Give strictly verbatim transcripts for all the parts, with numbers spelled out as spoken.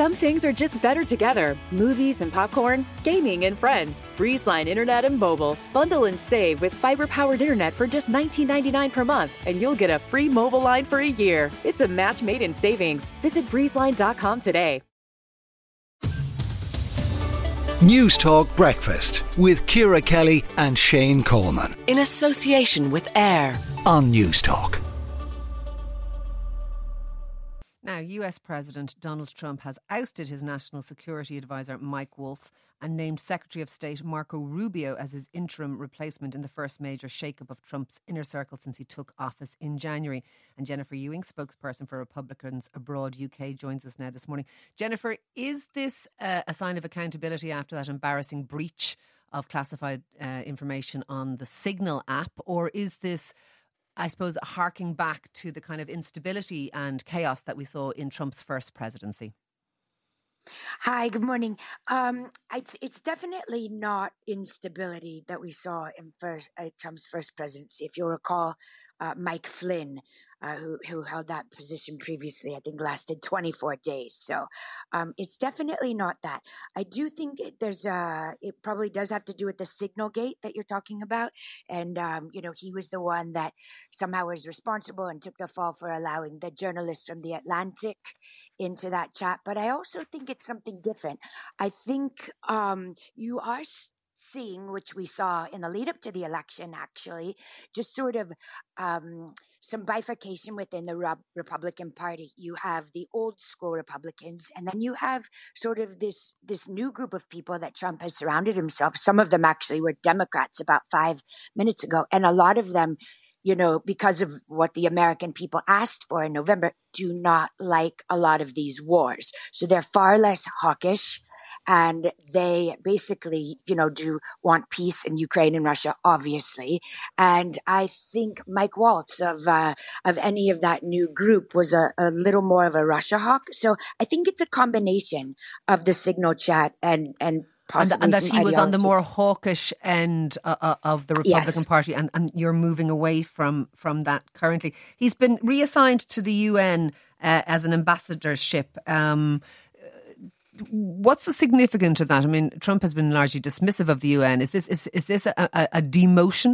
Some things are just better together. Movies and popcorn, gaming and friends. Breezeline Internet and Mobile. Bundle and save with fiber-powered internet for just nineteen ninety-nine per month, and you'll get a free mobile line for a year. It's a match made in savings. Visit breezeline dot com today. News Talk Breakfast with Ciara Kelly and Shane Coleman. In association with AIR on News Talk. Now, U S President Donald Trump has ousted his national security advisor Mike Waltz and named Secretary of State Marco Rubio as his interim replacement in the first major shake-up of Trump's inner circle since he took office in January. And Jennifer Ewing, spokesperson for Republicans Abroad U K, joins us now this morning. Jennifer, is this uh, a sign of accountability after that embarrassing breach of classified uh, information on the Signal app, or is this, I suppose, harking back to the kind of instability and chaos that we saw in Trump's first presidency? Hi, good morning. Um, it's, it's definitely not instability that we saw in first, uh, Trump's first presidency. If you'll recall, uh, Mike Flynn, uh, who, who held that position previously, I think lasted twenty-four days. So um, it's definitely not that. I do think it, there's uh, it probably does have to do with the Signal gate that you're talking about. And, um, you know, he was the one that somehow was responsible and took the fall for allowing the journalist from The Atlantic into that chat. But I also think it's something different. I think um, you are seeing, which we saw in the lead up to the election, actually, just sort of um, some bifurcation within the Re- Republican Party. You have the old school Republicans, and then you have sort of this this new group of people that Trump has surrounded himself. Some of them actually were Democrats about five minutes ago, and a lot of them, you know, because of what the American people asked for in November, do not like a lot of these wars. So they're far less hawkish, and they basically, you know, do want peace in Ukraine and Russia, obviously. And I think Mike Waltz of uh, of any of that new group was a, a little more of a Russia hawk. So I think it's a combination of the Signal chat and and And, and that he ideology. was on the more hawkish end uh, uh, of the Republican Yes. Party, and, and you're moving away from, from that currently. He's been reassigned to the U N uh, as an ambassadorship. Um, what's the significance of that? I mean, Trump has been largely dismissive of the U N. Is this is, is this a, a, a demotion?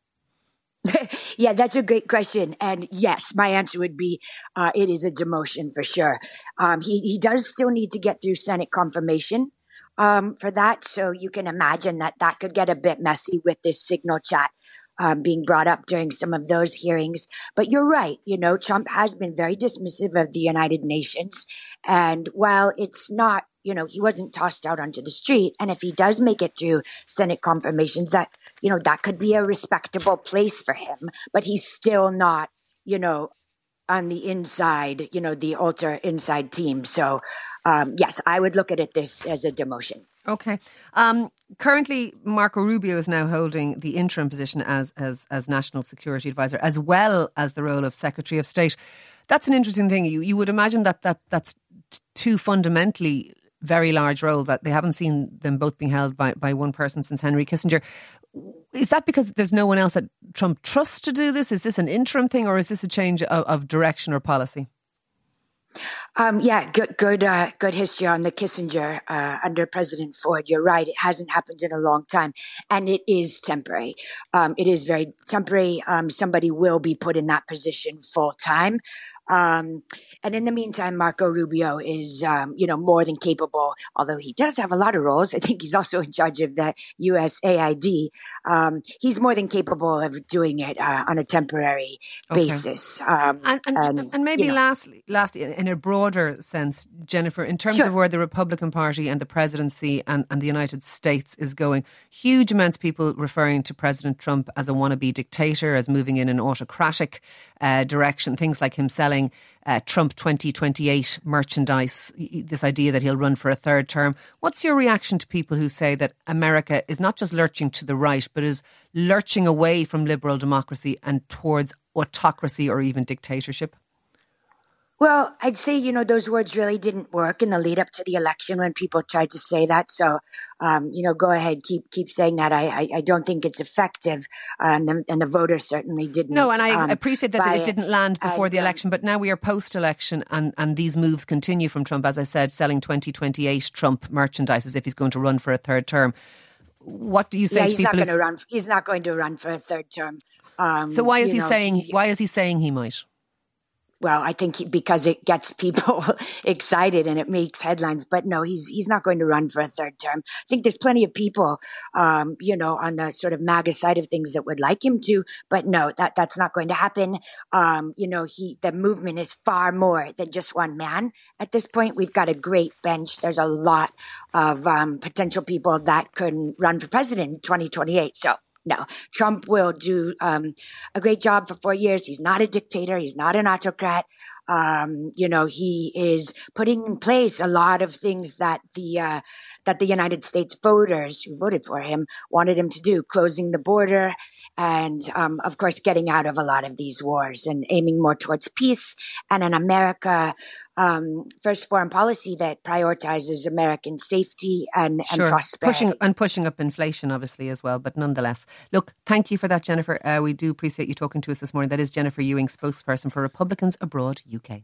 Yeah, that's a great question. And yes, my answer would be uh, it is a demotion for sure. Um, he, he does still need to get through Senate confirmation Um, for that. So you can imagine that that could get a bit messy with this Signal chat um, being brought up during some of those hearings. But you're right. You know, Trump has been very dismissive of the United Nations. And while it's not, you know, he wasn't tossed out onto the street. And if he does make it through Senate confirmations, that, you know, that could be a respectable place for him. But he's still not, you know, on the inside, you know, the ultra inside team. So, um, yes, I would look at it this as a demotion. Okay. Um, currently, Marco Rubio is now holding the interim position as, as as National Security Advisor, as well as the role of Secretary of State. That's an interesting thing. You you would imagine that, that that's t- two fundamentally very large roles, that they haven't seen them both being held by, by one person since Henry Kissinger. Is that because there's no one else that Trump trusts to do this? Is this an interim thing, or is this a change of, of direction or policy? Um, yeah, good, good, uh, good history on the Kissinger uh, under President Ford. You're right; it hasn't happened in a long time, and it is temporary. Um, it is very temporary. Um, somebody will be put in that position full time. Um, and in the meantime, Marco Rubio is, um, you know, more than capable, although he does have a lot of roles. I think he's also in charge of the U S A I D. Um, he's more than capable of doing it uh, on a temporary Okay. basis. Um, And, and, and, and maybe you know. lastly, lastly, in a broader sense, Jennifer, in terms Sure. of where the Republican Party and the presidency and, and the United States is going, huge amounts of people referring to President Trump as a wannabe dictator, as moving in an autocratic uh, direction, things like him selling uh, Trump twenty twenty-eight merchandise, this idea that he'll run for a third term. What's your reaction to people who say that America is not just lurching to the right, but is lurching away from liberal democracy and towards autocracy or even dictatorship? Well, I'd say, you know, those words really didn't work in the lead up to the election when people tried to say that. So, um, you know, go ahead, keep keep saying that. I I, I don't think it's effective, um, and, and the voters certainly didn't. No, and I um, appreciate that it didn't land before and, the election, um, but now we are post-election, and, and these moves continue from Trump, as I said, selling twenty twenty-eight Trump merchandise as if he's going to run for a third term. What do you say yeah, to he's people? Not gonna run, he's not going to run for a third term. Um, so why is he know, saying? Why is he saying he might? Well, I think he, because it gets people excited and it makes headlines. But no, he's he's not going to run for a third term. I think there's plenty of people, um, you know, on the sort of MAGA side of things that would like him to. But no, that that's not going to happen. Um, you know, he the movement is far more than just one man. At this point, we've got a great bench. There's a lot of um, potential people that could run for president in twenty twenty-eight. So. No, Trump will do um, a great job for four years. He's not a dictator. He's not an autocrat. Um, you know, he is putting in place a lot of things that the uh, that the United States voters who voted for him wanted him to do, closing the border and, um, of course, getting out of a lot of these wars and aiming more towards peace and an America um, first foreign policy that prioritizes American safety and, sure. and prosperity. Pushing, and pushing up inflation, obviously, as well. But nonetheless, look, thank you for that, Jennifer. Uh, we do appreciate you talking to us this morning. That is Jennifer Ewing, spokesperson for Republicans Abroad U K.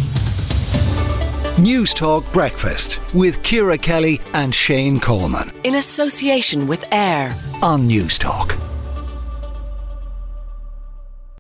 News Talk Breakfast with Ciara Kelly and Shane Coleman. In association with AIR On News Talk.